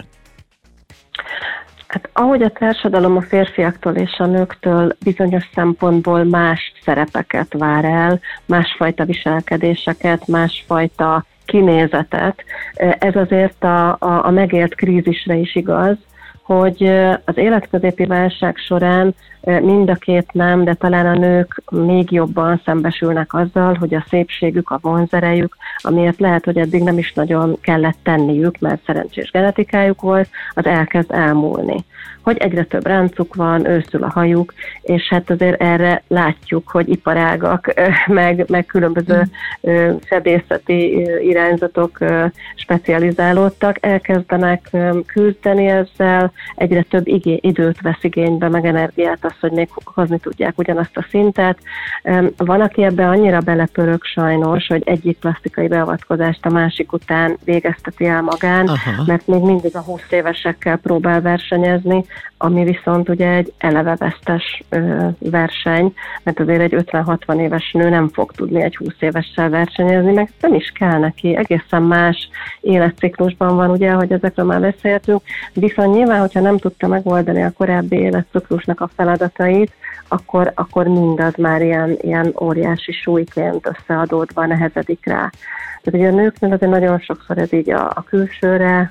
Hát ahogy a társadalom a férfiaktól és a nőktől bizonyos szempontból más szerepeket vár el, másfajta viselkedéseket, másfajta kinézetet, ez azért a megélt krízisre is igaz, hogy az életközépi válság során mind a két nem, de talán a nők még jobban szembesülnek azzal, hogy a szépségük, a vonzerejük, amiért lehet, hogy eddig nem is nagyon kellett tenniük, mert szerencsés genetikájuk volt, az elkezd elmúlni. Hogy egyre több ráncuk van, őszül a hajuk, és hát azért erre látjuk, hogy iparágak, meg különböző sebészeti irányzatok specializálódtak, elkezdenek küzdeni ezzel, egyre több időt vesz igénybe, meg energiát az, hogy még hozni tudják ugyanazt a szintet. Van, aki ebbe annyira belepörög sajnos, hogy egyik plastikai beavatkozást a másik után végezteti el magán, mert még mindig a 20 évesekkel próbál versenyezni, ami viszont ugye egy eleve vesztes verseny, mert azért egy 50-60 éves nő nem fog tudni egy 20 évessel versenyezni, meg nem is kell neki, egészen más életciklusban van, ugye, hogy ezekről már beszéltünk, viszont nyilván, hogyha nem tudta megoldani a korábbi életciklusnak a feladatait, akkor mindaz már ilyen óriási súlyként összeadódva nehezedik rá. Tehát ugye a nőknél azért nagyon sokszor ez így a külsőre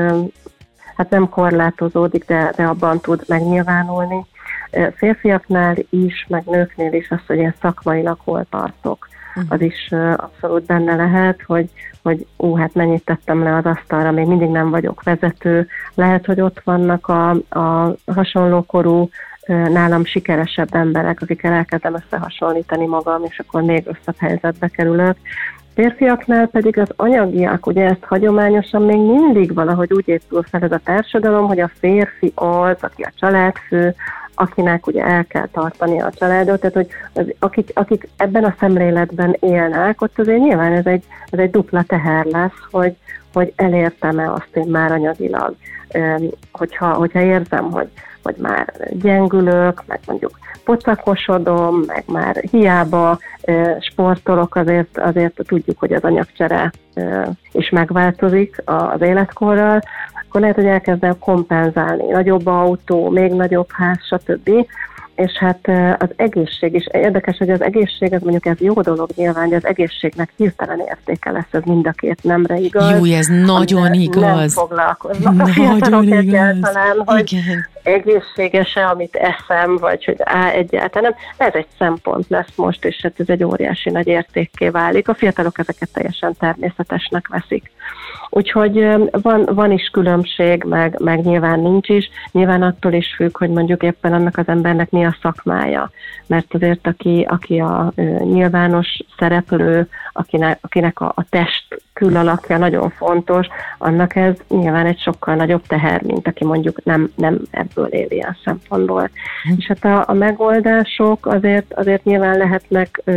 hát nem korlátozódik, de abban tud megnyilvánulni. Férfiaknál is, meg nőknél is az, hogy ilyen szakmailag hol tartok. Az is abszolút benne lehet, hogy hát mennyit tettem le az asztalra, még mindig nem vagyok vezető. Lehet, hogy ott vannak a hasonlókorú, nálam sikeresebb emberek, akikkel elkezdem összehasonlítani magam, és akkor még rosszabb helyzetbe kerülök. Férfiaknál pedig az anyagiak, ugye ezt hagyományosan még mindig valahogy úgy épül fel ez a társadalom, hogy a férfi az, aki a családfő, akinek ugye el kell tartani a családot, tehát hogy akik ebben a szemléletben élnek, ott azért nyilván ez egy dupla teher lesz, hogy elértem-e azt én már anyagilag, hogyha érzem, hogy már gyengülök, meg mondjuk pocakosodom, meg már hiába sportolok, azért tudjuk, hogy az anyagcsere is megváltozik az életkorral, akkor lehet, hogy elkezdem kompenzálni. Nagyobb autó, még nagyobb ház, stb. És hát az egészség is, érdekes, hogy az egészség, ez mondjuk ez jó dolog nyilván, de az egészségnek hirtelen értéke lesz, ez mind a két nemre igaz. Jó, ez nagyon igaz. Nem foglalkoznak a fiatalok egyáltalán, hogy egészséges-e, amit eszem, vagy hogy egyáltalán nem. Ez egy szempont lesz most, és hát ez egy óriási nagy értékké válik. A fiatalok ezeket teljesen természetesnek veszik. Úgyhogy van is különbség, meg nyilván nincs is. Nyilván attól is függ, hogy mondjuk éppen annak az embernek mi a szakmája. Mert azért aki a nyilvános szereplő, akinek a test külalakja nagyon fontos, annak ez nyilván egy sokkal nagyobb teher, mint aki mondjuk nem ebből él ilyen szempontból. És hát a megoldások azért nyilván lehetnek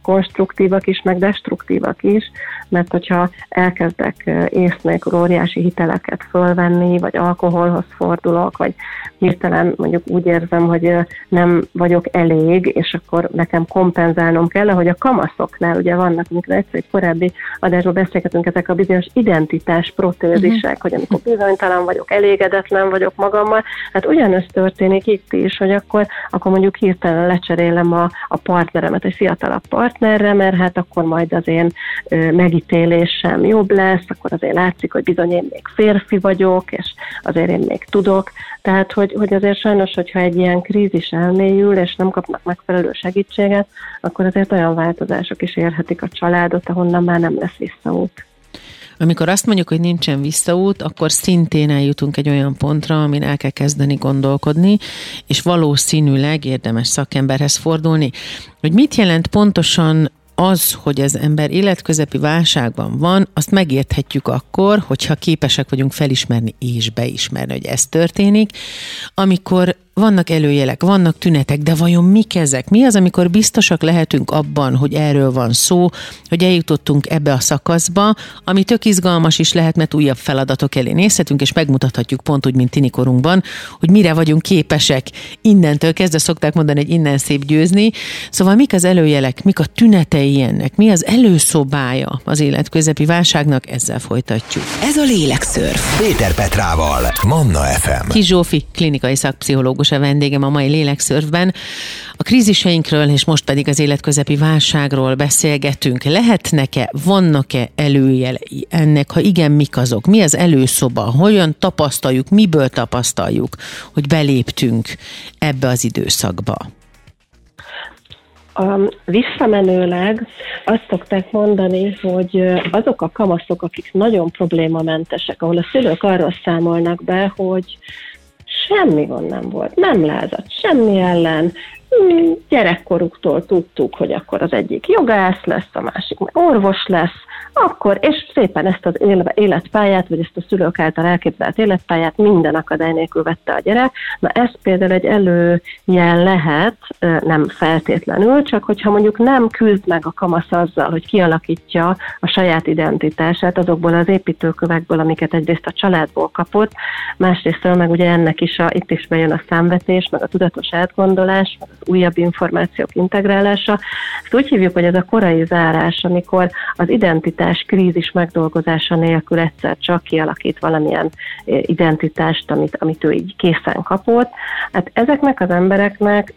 konstruktívak is, meg destruktívak is, mert hogyha elkezdek ész nélkül óriási hiteleket fölvenni, vagy alkoholhoz fordulok, vagy hirtelen mondjuk úgy érzem, hogy nem vagyok elég, és akkor nekem kompenzálnom kell, ahogy a kamaszoknál ugye vannak, amikor egy korábbi adásról beszélgetünk, ezek a bizonyos identitás protézisek, hogy amikor bizonytalan vagyok, elégedetlen vagyok magammal, hát ugyanez történik itt is, hogy akkor mondjuk hirtelen lecserélem a partneremet egy fiatalabb partnerre, mert hát akkor majd az én megítélésem jobb lesz, akkor azért látszik, hogy bizony én még férfi vagyok, és azért én még tudok. Tehát, hogy azért sajnos, hogyha egy ilyen krízis elmélyül, és nem kapnak megfelelő segítséget, akkor azért olyan változások is érhetik a családot, ahonnan már nem lesz visszaút. Amikor azt mondjuk, hogy nincsen visszaút, akkor szintén eljutunk egy olyan pontra, amin el kell kezdeni gondolkodni, és valószínűleg érdemes szakemberhez fordulni. Hogy mit jelent pontosan az, hogy az ember életközepi válságban van, azt megérthetjük akkor, hogyha képesek vagyunk felismerni és beismerni, hogy ez történik, amikor vannak előjelek, vannak tünetek, de vajon mik ezek? Mi az, amikor biztosak lehetünk abban, hogy erről van szó, hogy eljutottunk ebbe a szakaszba, ami tök izgalmas is lehet, mert újabb feladatok elé nézhetünk, és megmutathatjuk pont úgy, mint tinikorunkban, hogy mire vagyunk képesek innentől kezdve, szokták mondani, hogy innen szép győzni. Szóval mik az előjelek, mik a tünetei ennek, mi az előszobája az életközepi válságnak, ezzel folytatjuk. Ez a Lélekszörf. Péter Petrával, Manna FM. Kiss Zsófi, klinikai szakpszichológus a vendégem a mai Lélekszörfben. A kríziseinkről és most pedig az életközepi válságról beszélgetünk. Lehetnek-e, vannak-e előjelei ennek, ha igen, mik azok? Mi az előszoba? Hogyan tapasztaljuk, miből tapasztaljuk, hogy beléptünk ebbe az időszakba? Visszamenőleg azt szokták mondani, hogy azok a kamaszok, akik nagyon problémamentesek, ahol a szülők arról számolnak be, hogy semmi gond nem volt, nem lázadt semmi ellen, gyerekkoruktól tudtuk, hogy akkor az egyik jogász lesz, a másik meg orvos lesz, akkor, és szépen ezt az életpályát, vagy ezt a szülők által elképzelt életpályát minden akadály nélkül vette a gyerek. Na ez például egy előjel lehet, nem feltétlenül, csak hogyha mondjuk nem küzd meg a kamasz azzal, hogy kialakítja a saját identitását azokból az építőkövekből, amiket egyrészt a családból kapott, másrésztől meg ugye ennek is itt is bejön a számvetés, meg a tudatos átgondolás, meg az újabb információk integrálása. Ezt úgy hívjuk, hogy ez a korai zárás, amikor az identitás krízis megdolgozása nélkül egyszer csak kialakít valamilyen identitást, amit ő így készen kapott. Hát ezeknek az embereknek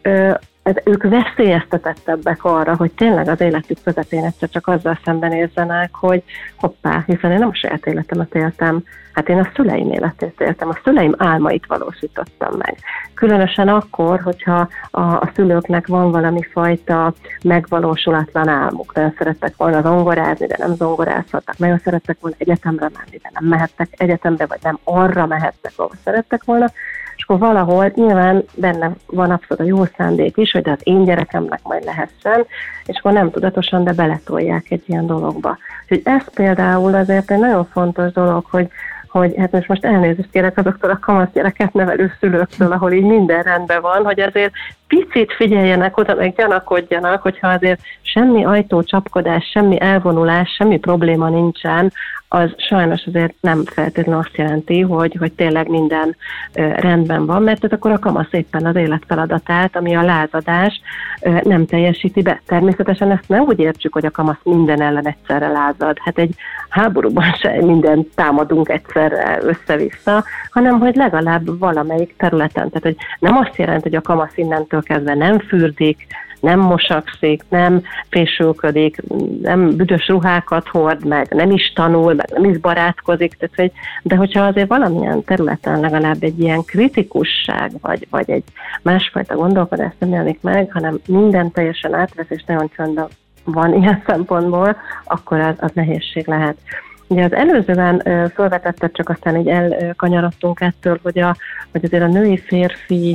ők veszélyeztetettebbek arra, hogy tényleg az életük közepén egyszer csak azzal szembenézzenek, hogy hoppá, hiszen én nem a saját életemet éltem, hát én a szüleim életét éltem, a szüleim álmait valósítottam meg. Különösen akkor, hogyha a szülőknek van valami fajta megvalósulatlan álmuk. Nagyon szerettek volna zongorázni, de nem zongorázhattak. Nagyon szerettek volna egyetemre menni, de nem mehettek egyetemre, vagy nem arra mehettek, ahol szerettek volna. És akkor valahol nyilván benne van abszolút a jó szándék is, hogy de az én gyerekemnek majd lehessen, és akkor nem tudatosan, de beletolják egy ilyen dologba. Úgyhogy ez például azért egy nagyon fontos dolog, hogy hát most elnézést kérek azoktól a kamasz gyereket nevelő szülőktől, ahol így minden rendben van, hogy azért picit figyeljenek oda, meg gyanakodjanak, hogyha azért semmi ajtócsapkodás, semmi elvonulás, semmi probléma nincsen, az sajnos azért nem feltétlenül azt jelenti, hogy tényleg minden rendben van, mert akkor a kamasz éppen az életfeladatát, ami a lázadás, nem teljesíti be. Természetesen ezt nem úgy értsük, hogy a kamasz minden ellen egyszerre lázad. Hát egy háborúban se mindent támadunk egyszerre össze-vissza, hanem hogy legalább valamelyik területen. Tehát hogy nem azt jelenti, hogy a kamasz innentől kezdve nem fürdik, nem mosakszik, nem fésülködik, nem büdös ruhákat hord, meg nem is tanul, meg nem is barátkozik, tehát, de hogyha azért valamilyen területen legalább egy ilyen kritikusság, vagy egy másfajta gondolkodás nem jelenik meg, hanem minden teljesen átvesz, és nagyon csöndben van ilyen szempontból, akkor az nehézség lehet. Ugye az előzőben felvetetted, csak aztán így elkanyarodtunk ettől, hogy azért a női-férfi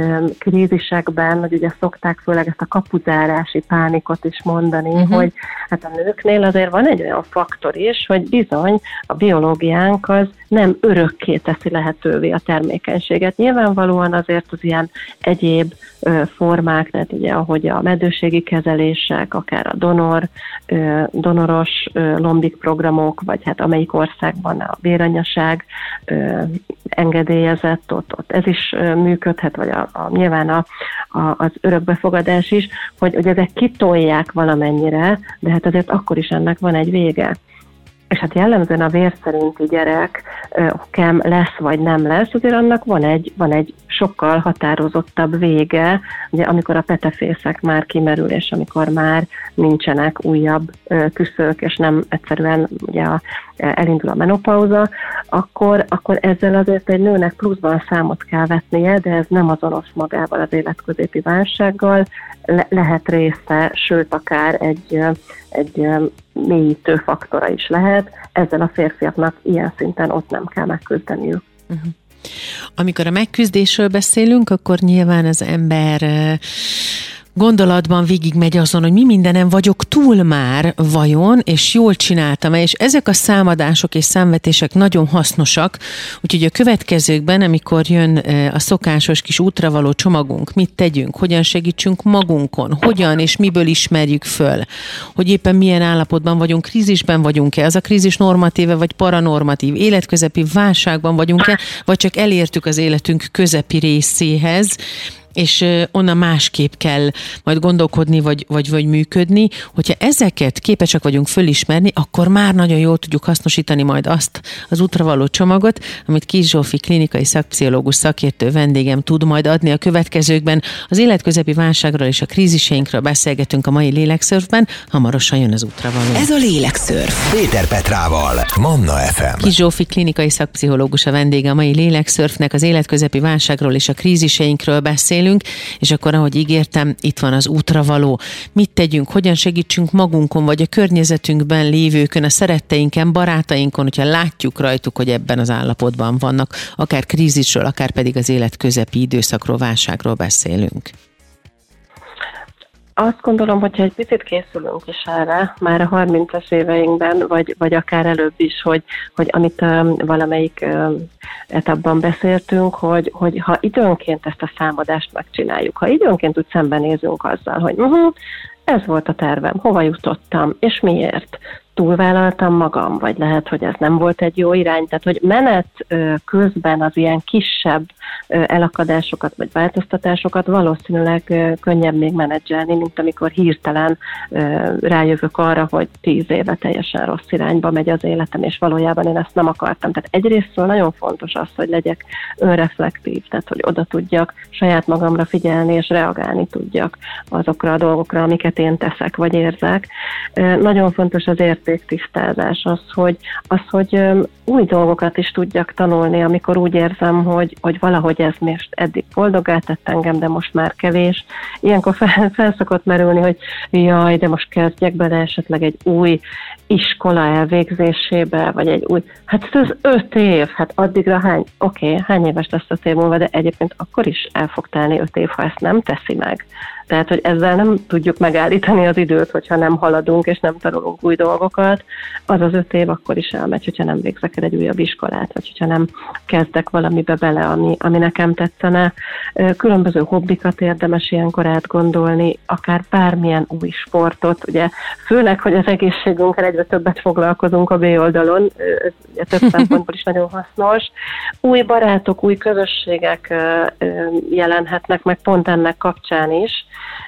krízisekben, hogy ugye szokták főleg ezt a kapuzárási pánikot is mondani, hogy hát a nőknél azért van egy olyan faktor is, hogy bizony a biológiánk az nem örökké teszi lehetővé a termékenységet. Nyilvánvalóan azért az ilyen egyéb formák, tehát ugye ahogy a meddőségi kezelések, akár a donoros lombik programok, vagy hát amelyik országban a véranyaság engedélyezett, ott ez is működhet, vagy nyilván az örökbefogadás is, hogy ezek kitolják valamennyire, de hát azért akkor is ennek van egy vége. És hát jellemzően a vér szerinti gyerekem lesz vagy nem lesz, azért annak van egy sokkal határozottabb vége, ugye amikor a petefészek már kimerül, és amikor már nincsenek újabb küszök, és nem egyszerűen ugye elindul a menopauza, akkor ezzel azért egy nőnek pluszban számot kell vetnie, de ez nem azonos magával az életközépi válsággal, lehet része, sőt akár egy mélyítő faktora is lehet, ezzel a férfiaknak ilyen szinten ott nem kell megküzdeniük. Uh-huh. Amikor a megküzdésről beszélünk, akkor nyilván az ember gondolatban végigmegy azon, hogy mi mindenem vagyok túl már vajon, és jól csináltam-e, és ezek a számadások és számvetések nagyon hasznosak, úgyhogy a következőkben, amikor jön a szokásos kis útravaló csomagunk, mit tegyünk, hogyan segítsünk magunkon, hogyan és miből ismerjük föl, hogy éppen milyen állapotban vagyunk, krízisben vagyunk-e, az a krízis normatíve vagy paranormatív, életközepi válságban vagyunk-e, vagy csak elértük az életünk közepi részéhez, és onnan másképp kell majd gondolkodni, vagy működni. Hogyha ezeket képesek vagyunk fölismerni, akkor már nagyon jól tudjuk hasznosítani majd azt az útravaló csomagot, amit Kiss Zsófi klinikai szakpszichológus szakértő vendégem tud majd adni a következőkben. Az életközepi válságról és a kríziseinkről beszélgetünk a mai Lélekszörfben, hamarosan jön az útravaló. Ez a Lélekszörf Péter Petrával, Manna FM. Kiss Zsófi klinikai szakpszichológus a vendége a mai Lélekszörfnek, az életközepi válságról és a kríziseinkről beszélünk, és akkor, ahogy ígértem, itt van az útravaló. Mit tegyünk, hogyan segítsünk magunkon, vagy a környezetünkben lévőkön, a szeretteinken, barátainkon, hogyha látjuk rajtuk, hogy ebben az állapotban vannak, akár krízisről, akár pedig az élet közepi időszakról, válságról beszélünk. Azt gondolom, hogyha egy picit készülünk is erre, már a 30-as éveinkben, vagy akár előbb is, hogy amit valamelyik etapban beszéltünk, hogy ha időnként ezt a számadást megcsináljuk, ha időnként úgy szembenézünk azzal, hogy ez volt a tervem, hova jutottam, és miért? Túlvállaltam magam, vagy lehet, hogy ez nem volt egy jó irány, tehát hogy menet közben az ilyen kisebb elakadásokat, vagy változtatásokat valószínűleg könnyebb még menedzselni, mint amikor hirtelen rájövök arra, hogy 10 éve teljesen rossz irányba megy az életem, és valójában én ezt nem akartam. Tehát egyrésztről nagyon fontos az, hogy legyek önreflektív, tehát hogy oda tudjak saját magamra figyelni, és reagálni tudjak azokra a dolgokra, amiket én teszek, vagy érzek. Nagyon fontos az értéktisztázás, az, hogy új dolgokat is tudjak tanulni, amikor úgy érzem, hogy valahogy ez most eddig boldoggá tett engem, de most már kevés. Ilyenkor fel szokott merülni, hogy jaj, de most kezdjek bele esetleg egy új iskola elvégzésébe, vagy egy új, hát ez 5 év, hát addigra hány éves lesz 5 év múlva, de egyébként akkor is el fog telni 5 év, ha ezt nem teszi meg. Tehát, hogy ezzel nem tudjuk megállítani az időt, hogyha nem haladunk és nem tanulunk új dolgokat, az 5 év akkor is elmegy, hogyha nem végzek el egy újabb iskolát, vagy hogyha nem kezdek valamibe bele, ami nekem tetszene. Különböző hobbikat érdemes ilyenkor átgondolni, akár bármilyen új sportot, ugye főleg, hogy az egészségünkkel egyre többet foglalkozunk a B oldalon, ez több szempontból is nagyon hasznos. Új barátok, új közösségek jelenhetnek meg pont ennek kapcsán is,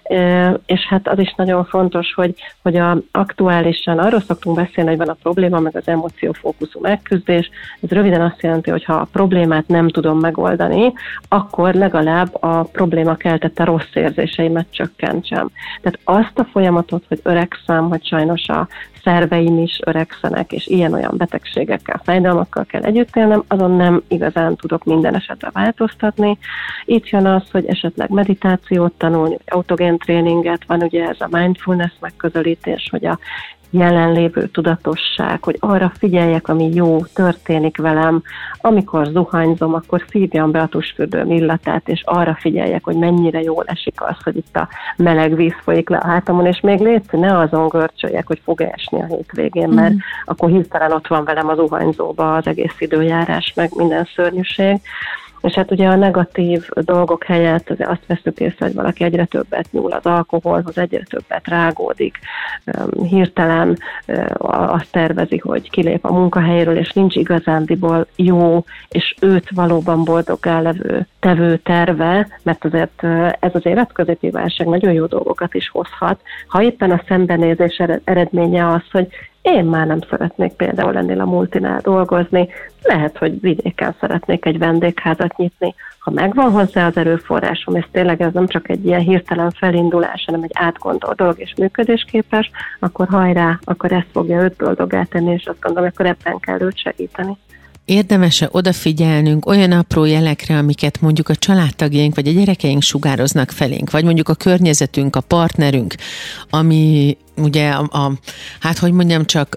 és hát az is nagyon fontos, hogy aktuálisan arról szoktunk beszélni, hogy van a probléma, meg az emóciófókuszú megküzdés. Ez röviden azt jelenti, hogy ha a problémát nem tudom megoldani, akkor legalább a probléma keltette rossz érzéseimet csökkentsem. Tehát azt a folyamatot, hogy öregszem, hogy sajnos a szerveim is öregszenek, és ilyen-olyan betegségekkel, fájdalmakkal kell együtt élnem, azon nem igazán tudok minden esetre változtatni. Itt jön az, hogy esetleg meditációt tanulni, autogén tréninget, van ugye ez a mindfulness megközelítés, hogy a jelenlévő tudatosság, hogy arra figyeljek, ami jó történik velem, amikor zuhanyzom, akkor szívjam be a tusfürdőm illatát, és arra figyeljek, hogy mennyire jól esik az, hogy itt a meleg víz folyik le a hátamon, és még létszik, ne azon görcsöljek, hogy fog esni a hétvégén, mert akkor hirtelen ott van velem a zuhanyzóba az egész időjárás, meg minden szörnyűség. És hát ugye a negatív dolgok helyett azt veszük észre, hogy valaki egyre többet nyúl az alkoholhoz, egyre többet rágódik, hirtelen azt tervezi, hogy kilép a munkahelyről, és nincs igazándiból jó, és őt valóban boldoggá levő tevő terve, mert azért ez az életközötti válság nagyon jó dolgokat is hozhat. Ha éppen a szembenézés eredménye az, hogy én már nem szeretnék például ennél a multinál dolgozni, lehet, hogy vidéken szeretnék egy vendégházat nyitni. Ha megvan hozzá az erőforrásom, és tényleg ez nem csak egy ilyen hirtelen felindulás, hanem egy átgondolt dolog és működésképes, akkor hajrá, akkor ezt fogja őt boldoggá tenni, és azt gondolom, akkor ebben kell őt segíteni. Érdemes-e odafigyelnünk olyan apró jelekre, amiket mondjuk a családtagjaink vagy a gyerekeink sugároznak felénk, vagy mondjuk a környezetünk, a partnerünk, ami ugye hát hogy mondjam csak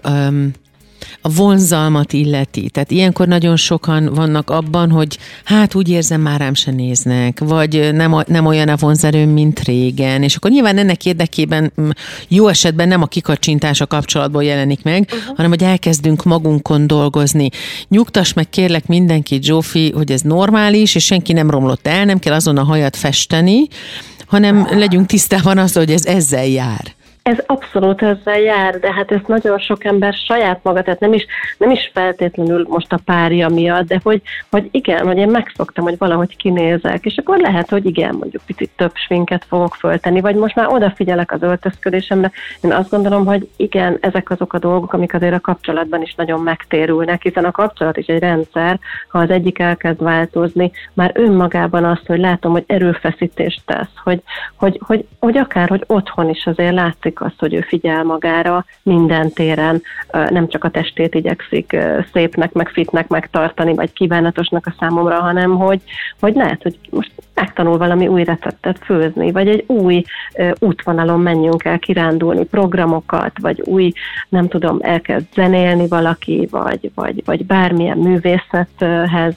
a vonzalmat illeti. Tehát ilyenkor nagyon sokan vannak abban, hogy hát úgy érzem, már rám se néznek, vagy nem olyan a vonzerőm, mint régen. És akkor nyilván ennek érdekében jó esetben nem a kikacsintás a kapcsolatból jelenik meg, hanem hogy elkezdünk magunkon dolgozni. Nyugtass meg kérlek mindenkit, Zsófi, hogy ez normális, és senki nem romlott el, nem kell azon a hajat festeni, hanem legyünk tisztában azzal, hogy ez ezzel jár. Ez abszolút ezzel jár, de hát ezt nagyon sok ember saját maga, tehát nem is feltétlenül most a párja miatt, de hogy igen, hogy én megszoktam, hogy valahogy kinézek, és akkor lehet, hogy igen, mondjuk picit több sminket fogok föltenni, vagy most már odafigyelek az öltözködésemre. Én azt gondolom, hogy igen, ezek azok a dolgok, amik azért a kapcsolatban is nagyon megtérülnek, hiszen a kapcsolat is egy rendszer, ha az egyik elkezd változni, már önmagában azt, hogy látom, hogy erőfeszítést tesz, hogy akár, hogy otthon is azért látszik azt, hogy ő figyel magára minden téren, nem csak a testét igyekszik szépnek, meg fitnek megtartani, vagy kívánatosnak a számomra, hanem hogy lehet, hogy most megtanul valami új receptet főzni, vagy egy új útvonalon menjünk el kirándulni, programokat, vagy új, nem tudom, elkezd zenélni valaki, vagy bármilyen művészethez,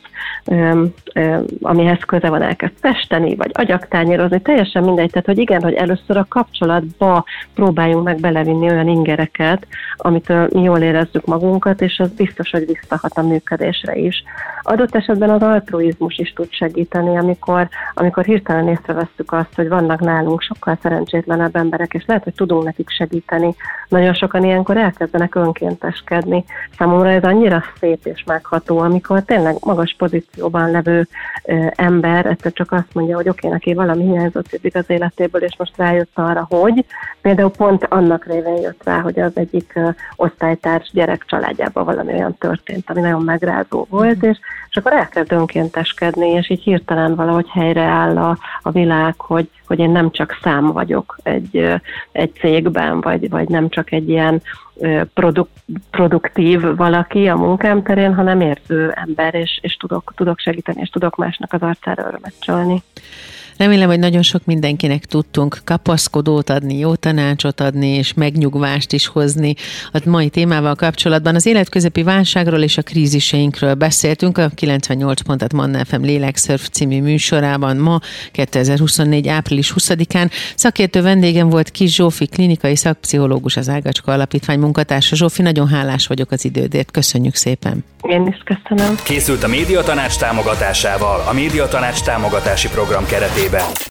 amihez köze van, elkezd festeni, vagy agyaktányérozni, teljesen mindegy, tehát hogy igen, hogy először a kapcsolatba próbáljunk meg belevinni olyan ingereket, amitől mi jól érezzük magunkat, és az biztos, hogy visszahat a működésre is. Adott esetben az altruizmus is tud segíteni, amikor hirtelen észrevesszük azt, hogy vannak nálunk sokkal szerencsétlenebb emberek, és lehet, hogy tudunk nekik segíteni. Nagyon sokan ilyenkor elkezdenek önkénteskedni. Számomra ez annyira szép és megható, amikor tényleg magas pozícióban levő ember egyszer csak azt mondja, hogy oké, neki valami hiányzott az életéből, és most rájött arra, hogy például pont annak révén jött rá, hogy az egyik osztálytárs gyerek családjában valami olyan történt, ami nagyon megrázó volt, és akkor elkezd önkénteskedni, és így hirtelen valahogy helyreáll a világ, hogy én nem csak szám vagyok egy cégben, vagy nem csak egy ilyen produktív valaki a munkám terén, hanem érző ember, és tudok segíteni, és tudok másnak az arcára örömet csalni. Remélem, hogy nagyon sok mindenkinek tudtunk kapaszkodót adni, jó tanácsot adni, és megnyugvást is hozni. A mai témával kapcsolatban az életközepi válságról és a kríziseinkről beszéltünk a 98 pontot Manna FM Lélekszörf című műsorában ma 2024. április 20-án. Szakértő vendégem volt Kiss Zsófi, klinikai szakpszichológus, az Ágacska Alapítvány munkatársa. Zsófi, nagyon hálás vagyok az idődért. Köszönjük szépen. Én is köszönöm. Készült a Médiatanács támogatásával, a Médiatanács támogatási program keretében.